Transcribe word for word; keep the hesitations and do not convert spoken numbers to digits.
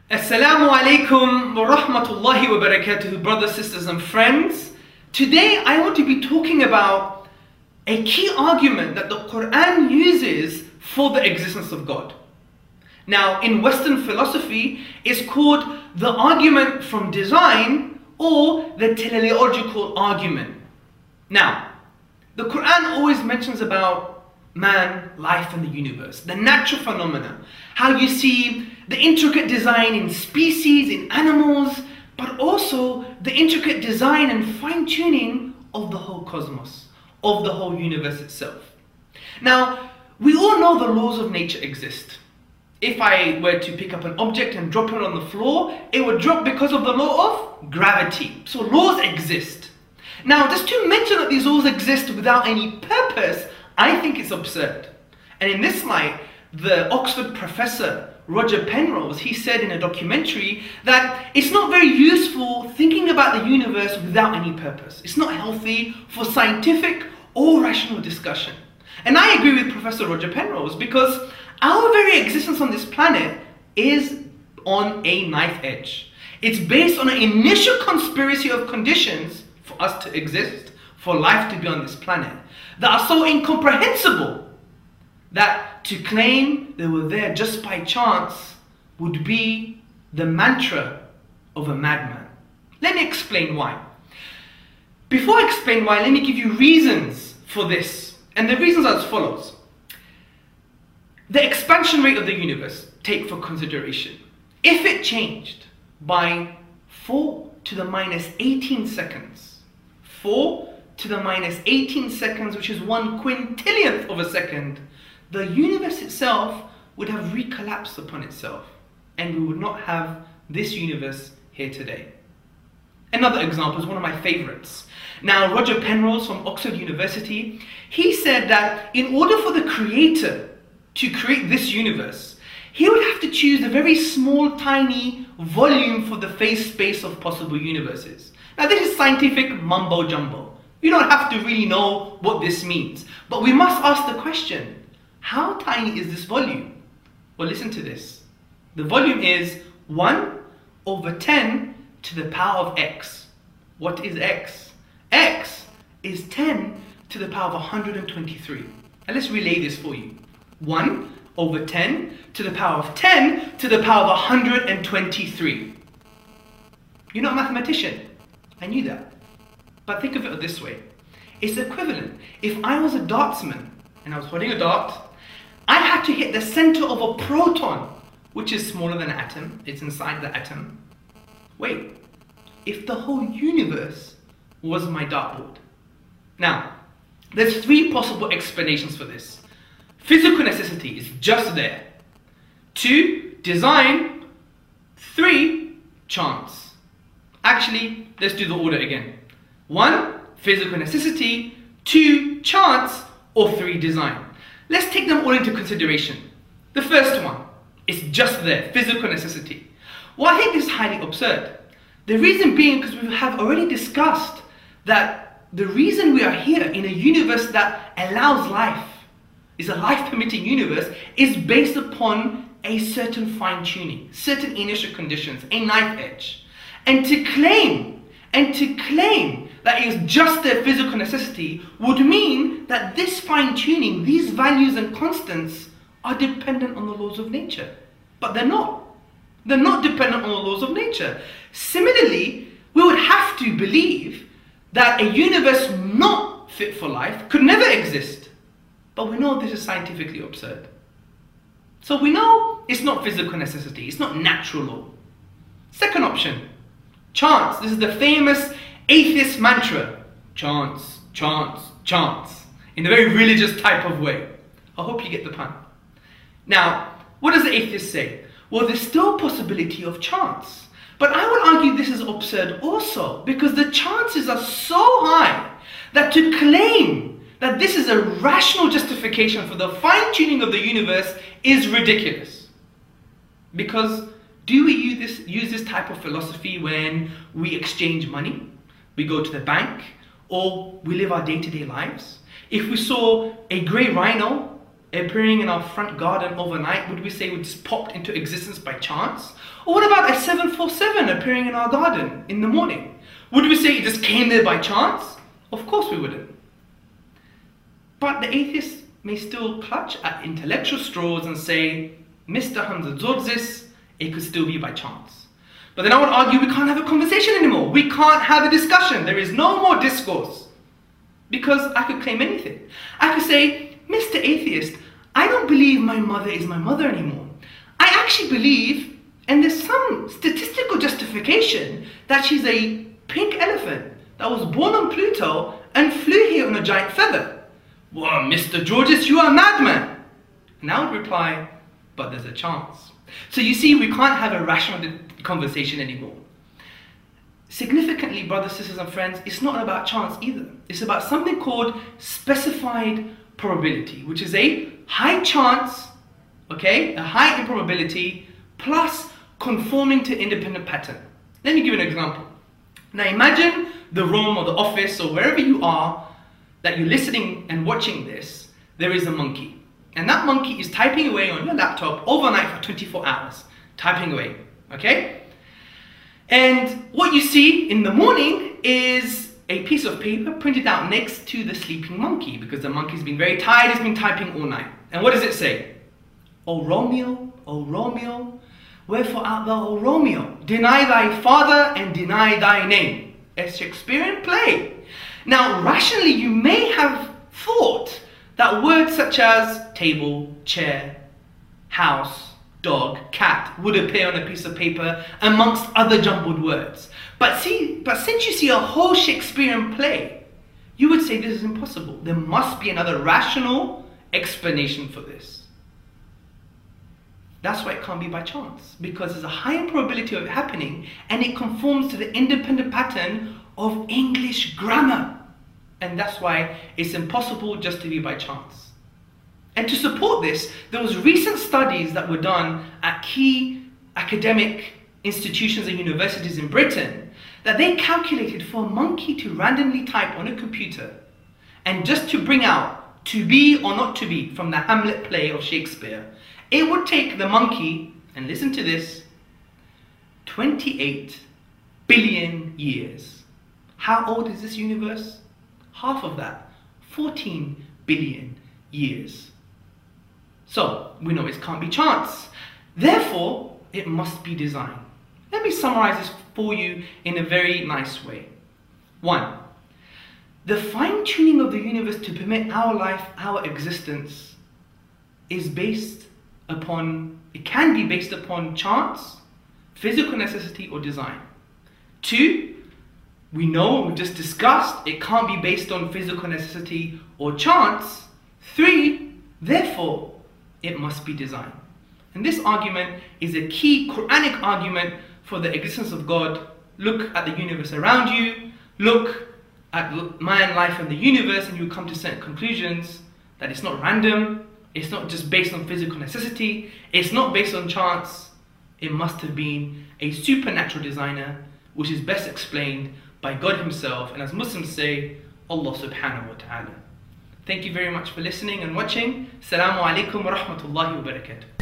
Assalamu alaikum wa rahmatullahi wa barakatuh, brothers, sisters and friends. Today I want to be talking about a key argument that the Quran uses for the existence of God. Now, in Western philosophy, it's called the argument from design or the teleological argument. Now, the Quran always mentions about man, life and the universe, the natural phenomena, how you see the intricate design in species, in animals, but also the intricate design and fine-tuning of the whole cosmos, of the whole universe itself. Now, we all know the laws of nature exist. If I were to pick up an object and drop it on the floor, it would drop because of the law of gravity. So laws exist. Now, just to mention that these laws exist without any purpose, I think it's absurd. And in this light, the Oxford professor, Roger Penrose, he said in a documentary that it's not very useful thinking about the universe without any purpose. It's not healthy for scientific or rational discussion. And I agree with Professor Roger Penrose because our very existence on this planet is on a knife edge. It's based on an initial conspiracy of conditions for us to exist, for life to be on this planet, that are so incomprehensible that to claim they were there just by chance would be the mantra of a madman. Let me explain why. Before I explain why, let me give you reasons for this. And the reasons are as follows. The expansion rate of the universe, take for consideration. If it changed by four to the minus eighteen seconds, four to the minus eighteen seconds, which is one quintillionth of a second, the universe itself would have recollapsed upon itself, and we would not have this universe here today. Another example is one of my favorites. Now, Roger Penrose from Oxford University, he said that in order for the creator to create this universe, he would have to choose a very small, tiny volume for the phase space of possible universes. Now, this is scientific mumbo jumbo. You don't have to really know what this means. But we must ask the question, how tiny is this volume? Well, listen to this. The volume is one over ten to the power of x. What is x? X is ten to the power of one hundred twenty-three. And let's relay this for you. one over ten to the power of ten to the power of one hundred twenty-three. You're not a mathematician. I knew that. But think of it this way. It's equivalent. If I was a dartsman and I was holding a dart, I had to hit the center of a proton, which is smaller than an atom. It's inside the atom. Wait, if the whole universe was my dartboard. Now, there's three possible explanations for this. Physical necessity is just there. Two, design. Three, chance. Actually, let's do the order again. One, physical necessity. Two, chance. Or three, design. Let's take them all into consideration. The first one is just there, physical necessity. Well, I think this is highly absurd. The reason being because we have already discussed that the reason we are here in a universe that allows life, is a life-permitting universe, is based upon a certain fine-tuning, certain initial conditions, a knife edge. And to claim, and to claim that it is just their physical necessity would mean that this fine-tuning, these values and constants are dependent on the laws of nature. But they're not. They're not dependent on the laws of nature. Similarly, we would have to believe that a universe not fit for life could never exist. But we know this is scientifically absurd. So we know it's not physical necessity, it's not natural law. Second option, chance. This is the famous atheist mantra. Chance, chance, chance. In a very religious type of way. I hope you get the pun. Now, what does the atheist say? Well, there's still a possibility of chance. But I would argue this is absurd also, because the chances are so high that to claim that this is a rational justification for the fine-tuning of the universe is ridiculous. Because do we use this, use this type of philosophy when we exchange money, we go to the bank, or we live our day-to-day lives? If we saw a grey rhino appearing in our front garden overnight, would we say it just popped into existence by chance? Or what about a seven forty-seven appearing in our garden in the morning? Would we say it just came there by chance? Of course we wouldn't. But the atheist may still clutch at intellectual straws and say, Mister Hamza Zorzis, it could still be by chance. But then I would argue we can't have a conversation anymore. We can't have a discussion. There is no more discourse. Because I could claim anything. I could say, Mister Atheist, I don't believe my mother is my mother anymore. I actually believe, and there's some statistical justification, that she's a pink elephant that was born on Pluto and flew here on a giant feather. Well, Mister Georges, you are a madman. And I would reply, but there's a chance. So you see, we can't have a rational conversation anymore. Significantly, brothers, sisters and friends, it's not about chance either. It's about something called specified probability, which is a high chance, okay, a high improbability, plus conforming to independent pattern. Let me give you an example. Now imagine the room or the office or wherever you are that you're listening and watching this, there is a monkey. And that monkey is typing away on your laptop overnight for twenty-four hours. Typing away, okay? And what you see in the morning is a piece of paper printed out next to the sleeping monkey, because the monkey's been very tired, it's been typing all night. And what does it say? O Romeo, O Romeo, wherefore art thou, O Romeo? Deny thy father and deny thy name. A Shakespearean play. Now, rationally, you may have thought that words such as table, chair, house, dog, cat would appear on a piece of paper amongst other jumbled words. But see, but since you see a whole Shakespearean play, you would say this is impossible. There must be another rational explanation for this. That's why it can't be by chance, because there's a higher probability of it happening and it conforms to the independent pattern of English grammar. And that's why it's impossible just to be by chance. And to support this, there was recent studies that were done at key academic institutions and universities in Britain that they calculated for a monkey to randomly type on a computer and just to bring out to be or not to be from the Hamlet play of Shakespeare, it would take the monkey, and listen to this, twenty-eight billion years. How old is this universe? Half of that, fourteen billion years. So, we know it can't be chance. Therefore, it must be design. Let me summarize this for you in a very nice way. One, the fine-tuning of the universe to permit our life, our existence, is based upon, it can be based upon chance, physical necessity, or design. Two, we know, we just discussed, it can't be based on physical necessity or chance. Three, therefore, it must be design. And this argument is a key Quranic argument for the existence of God. Look at the universe around you, look at man, life, and the universe, and you come to certain conclusions that it's not random, it's not just based on physical necessity, it's not based on chance. It must have been a supernatural designer, which is best explained by God Himself, and as Muslims say, Allah subhanahu wa ta'ala. Thank you very much for listening and watching. Assalamu alaikum wa rahmatullahi wa barakatuh.